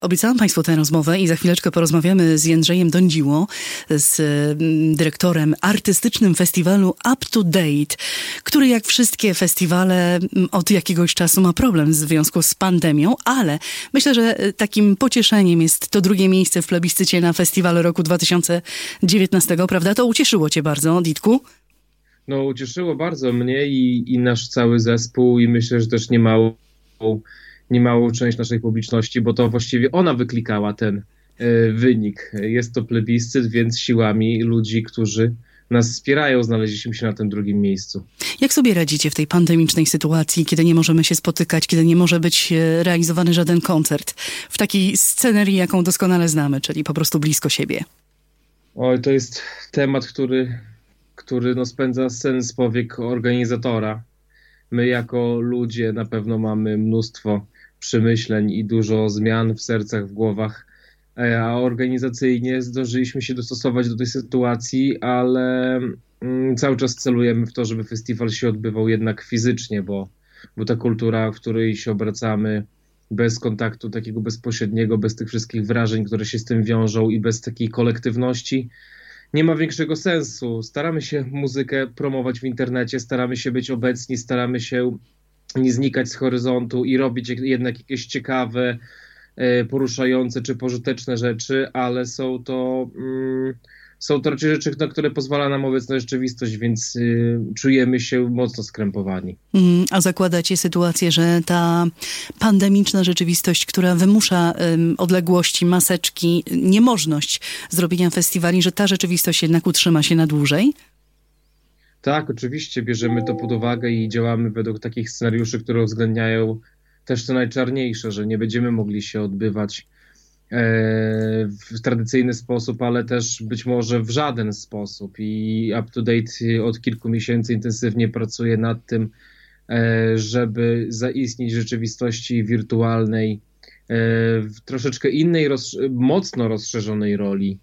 Obiecałam Państwu tę rozmowę i za chwileczkę porozmawiamy z Jędrzejem Dądziło, z dyrektorem artystycznym festiwalu Up to Date, który jak wszystkie festiwale od jakiegoś czasu ma problem w związku z pandemią, ale myślę, że takim pocieszeniem jest to drugie miejsce w plebiscycie na festiwalu roku 2019, prawda? To ucieszyło Cię bardzo, Ditku? No, ucieszyło bardzo mnie i nasz cały zespół i myślę, że też niemałą część naszej publiczności, bo to właściwie ona wyklikała ten wynik. Jest to plebiscyt, więc siłami ludzi, którzy nas wspierają, znaleźliśmy się na tym drugim miejscu. Jak sobie radzicie w tej pandemicznej sytuacji, kiedy nie możemy się spotykać, kiedy nie może być realizowany żaden koncert, w takiej scenerii, jaką doskonale znamy, czyli po prostu blisko siebie? Oj, to jest temat, który spędza sen z powiek organizatora. My jako ludzie na pewno mamy mnóstwo przemyśleń i dużo zmian w sercach, w głowach, a organizacyjnie zdążyliśmy się dostosować do tej sytuacji, ale cały czas celujemy w to, żeby festiwal się odbywał jednak fizycznie, bo ta kultura, w której się obracamy, bez kontaktu takiego bezpośredniego, bez tych wszystkich wrażeń, które się z tym wiążą i bez takiej kolektywności, nie ma większego sensu. Staramy się muzykę promować w internecie, staramy się być obecni, staramy się nie znikać z horyzontu i robić jednak jakieś ciekawe, poruszające czy pożyteczne rzeczy, ale są to raczej rzeczy, na które pozwala nam obecna rzeczywistość, więc czujemy się mocno skrępowani. A zakładacie sytuację, że ta pandemiczna rzeczywistość, która wymusza odległości, maseczki, niemożność zrobienia festiwali, że ta rzeczywistość jednak utrzyma się na dłużej? Tak, oczywiście bierzemy to pod uwagę i działamy według takich scenariuszy, które uwzględniają też to najczarniejsze, że nie będziemy mogli się odbywać w tradycyjny sposób, ale też być może w żaden sposób. I Up to Date od kilku miesięcy intensywnie pracuje nad tym, żeby zaistnieć w rzeczywistości wirtualnej w troszeczkę innej, mocno rozszerzonej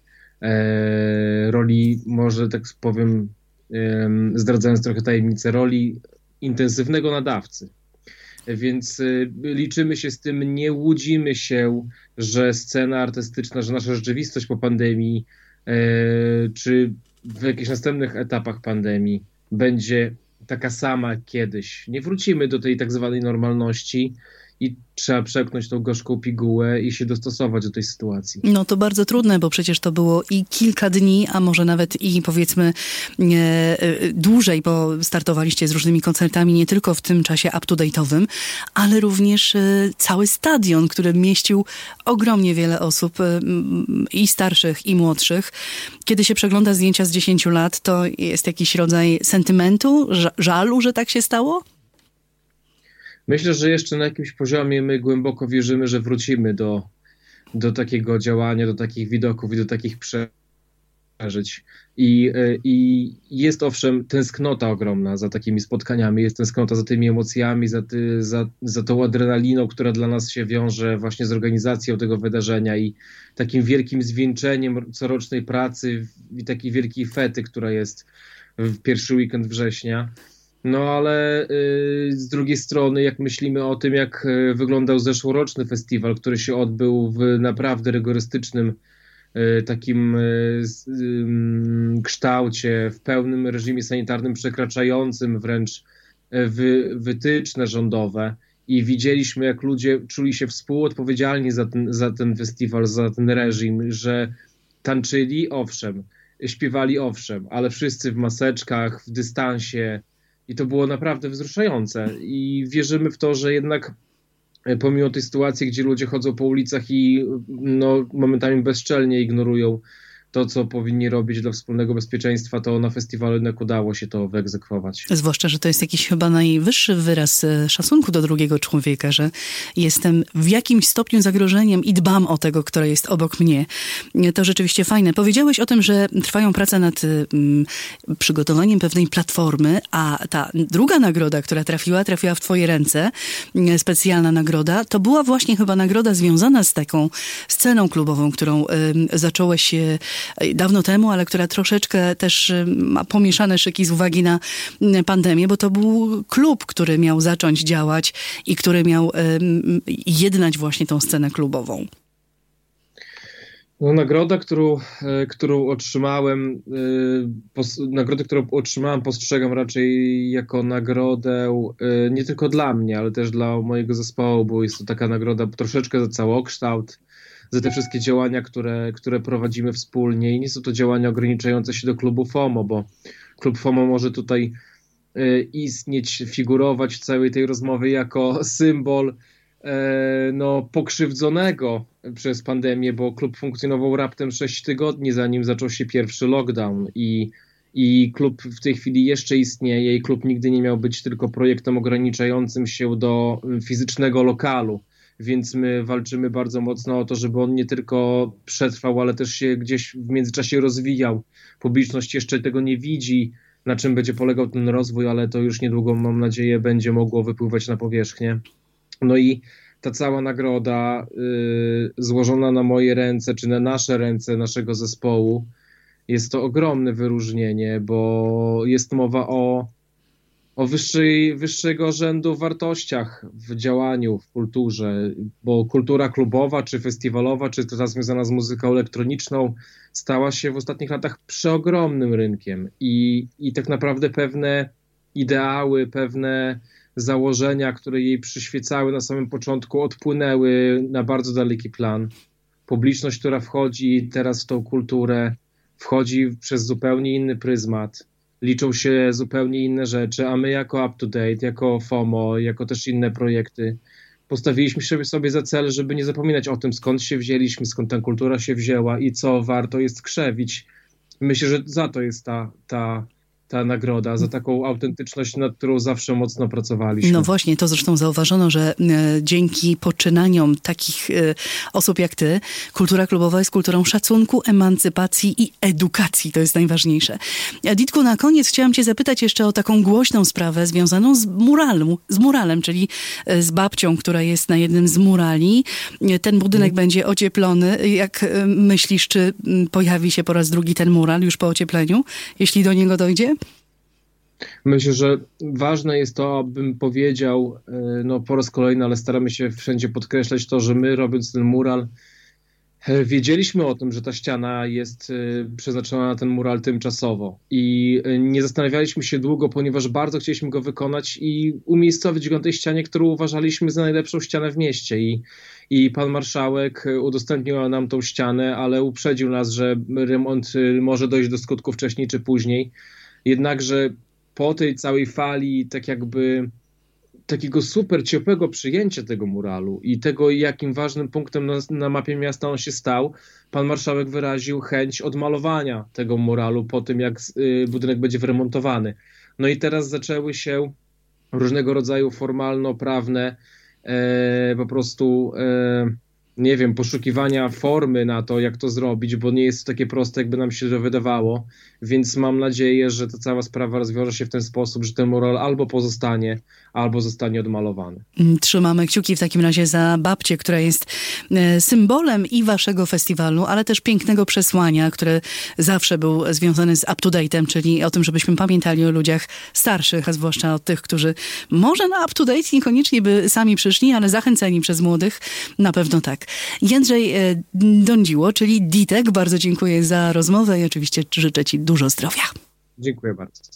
roli, może tak powiem, zdradzając trochę tajemnicę, roli intensywnego nadawcy. Więc liczymy się z tym, nie łudzimy się, że scena artystyczna, że nasza rzeczywistość po pandemii, czy w jakichś następnych etapach pandemii będzie taka sama jak kiedyś. Nie wrócimy do tej tak zwanej normalności i trzeba przepchnąć tą gorzką pigułę i się dostosować do tej sytuacji. No to bardzo trudne, bo przecież to było i kilka dni, a może nawet i powiedzmy dłużej, bo startowaliście z różnymi koncertami nie tylko w tym czasie up-to-date'owym, ale również cały stadion, który mieścił ogromnie wiele osób i starszych, i młodszych. Kiedy się przegląda zdjęcia z 10 lat, to jest jakiś rodzaj sentymentu, żalu, że tak się stało? Myślę, że jeszcze na jakimś poziomie my głęboko wierzymy, że wrócimy do takiego działania, do takich widoków i do takich przeżyć. I jest owszem tęsknota ogromna za takimi spotkaniami, jest tęsknota za tymi emocjami, za tą adrenaliną, która dla nas się wiąże właśnie z organizacją tego wydarzenia i takim wielkim zwieńczeniem corocznej pracy i takiej wielkiej fety, która jest w pierwszy weekend września. No ale z drugiej strony, jak myślimy o tym, jak wyglądał zeszłoroczny festiwal, który się odbył w naprawdę rygorystycznym takim kształcie, w pełnym reżimie sanitarnym, przekraczającym wręcz wytyczne rządowe i widzieliśmy, jak ludzie czuli się współodpowiedzialni za ten festiwal, za ten reżim, że tańczyli, owszem, śpiewali, owszem, ale wszyscy w maseczkach, w dystansie. I to było naprawdę wzruszające i wierzymy w to, że jednak pomimo tej sytuacji, gdzie ludzie chodzą po ulicach i momentami bezczelnie ignorują to, co powinni robić dla wspólnego bezpieczeństwa, to na festiwalu jednak udało się to wyegzekwować. Zwłaszcza, że to jest jakiś chyba najwyższy wyraz szacunku do drugiego człowieka, że jestem w jakimś stopniu zagrożeniem i dbam o tego, który jest obok mnie. To rzeczywiście fajne. Powiedziałeś o tym, że trwają prace nad przygotowaniem pewnej platformy, a ta druga nagroda, która trafiła w twoje ręce, specjalna nagroda, to była właśnie chyba nagroda związana z taką sceną klubową, którą zacząłeś dawno temu, ale która troszeczkę też ma pomieszane szyki z uwagi na pandemię, bo to był klub, który miał zacząć działać i który miał jednać właśnie tą scenę klubową. No, którą otrzymałem, nagrodę, którą otrzymałem, postrzegam raczej jako nagrodę nie tylko dla mnie, ale też dla mojego zespołu, bo jest to taka nagroda troszeczkę za całokształt, za te wszystkie działania, które prowadzimy wspólnie i nie są to działania ograniczające się do klubu FOMO, bo klub FOMO może tutaj istnieć, figurować w całej tej rozmowie jako symbol pokrzywdzonego przez pandemię, bo klub funkcjonował raptem 6 tygodni, zanim zaczął się pierwszy lockdown i klub w tej chwili jeszcze istnieje i klub nigdy nie miał być tylko projektem ograniczającym się do fizycznego lokalu, więc my walczymy bardzo mocno o to, żeby on nie tylko przetrwał, ale też się gdzieś w międzyczasie rozwijał. Publiczność jeszcze tego nie widzi, na czym będzie polegał ten rozwój, ale to już niedługo, mam nadzieję, będzie mogło wypływać na powierzchnię. No i ta cała nagroda złożona na moje ręce, czy na nasze ręce, naszego zespołu, jest to ogromne wyróżnienie, bo jest mowa o wyższego rzędu wartościach w działaniu, w kulturze, bo kultura klubowa, czy festiwalowa, czy ta związana z muzyką elektroniczną stała się w ostatnich latach przeogromnym rynkiem i tak naprawdę pewne ideały, pewne założenia, które jej przyświecały na samym początku, odpłynęły na bardzo daleki plan. Publiczność, która wchodzi teraz w tą kulturę, wchodzi przez zupełnie inny pryzmat. Liczą się zupełnie inne rzeczy, a my jako Up to Date, jako FOMO, jako też inne projekty postawiliśmy sobie za cel, żeby nie zapominać o tym, skąd się wzięliśmy, skąd ta kultura się wzięła i co warto jest krzewić. Myślę, że za to jest ta nagroda, za taką autentyczność, nad którą zawsze mocno pracowaliśmy. No właśnie, to zresztą zauważono, że dzięki poczynaniom takich osób jak ty, kultura klubowa jest kulturą szacunku, emancypacji i edukacji. To jest najważniejsze. Ditku, na koniec chciałam cię zapytać jeszcze o taką głośną sprawę związaną z muralem, czyli z babcią, która jest na jednym z murali. Ten budynek będzie ocieplony. Jak myślisz, czy pojawi się po raz drugi ten mural już po ociepleniu, jeśli do niego dojdzie? Myślę, że ważne jest to, abym powiedział, po raz kolejny, ale staramy się wszędzie podkreślać to, że my, robiąc ten mural, wiedzieliśmy o tym, że ta ściana jest przeznaczona na ten mural tymczasowo i nie zastanawialiśmy się długo, ponieważ bardzo chcieliśmy go wykonać i umiejscowić go na tej ścianie, którą uważaliśmy za najlepszą ścianę w mieście i pan marszałek udostępnił nam tą ścianę, ale uprzedził nas, że remont może dojść do skutku wcześniej czy później. Jednakże po tej całej fali takiego super ciepłego przyjęcia tego muralu i tego, jakim ważnym punktem na mapie miasta on się stał, pan marszałek wyraził chęć odmalowania tego muralu po tym, jak budynek będzie wyremontowany. No i teraz zaczęły się różnego rodzaju formalno-prawne poszukiwania formy na to, jak to zrobić, bo nie jest to takie proste, jakby nam się to wydawało, więc mam nadzieję, że ta cała sprawa rozwiąże się w ten sposób, że ten mural albo pozostanie, albo zostanie odmalowany. Trzymamy kciuki w takim razie za babcię, która jest symbolem i waszego festiwalu, ale też pięknego przesłania, które zawsze był związany z up-to-date'em, czyli o tym, żebyśmy pamiętali o ludziach starszych, a zwłaszcza o tych, którzy może na up-to-date niekoniecznie by sami przyszli, ale zachęceni przez młodych, na pewno tak. Jędrzej Dądziło, czyli Ditek, bardzo dziękuję za rozmowę i oczywiście życzę ci dużo zdrowia. Dziękuję bardzo.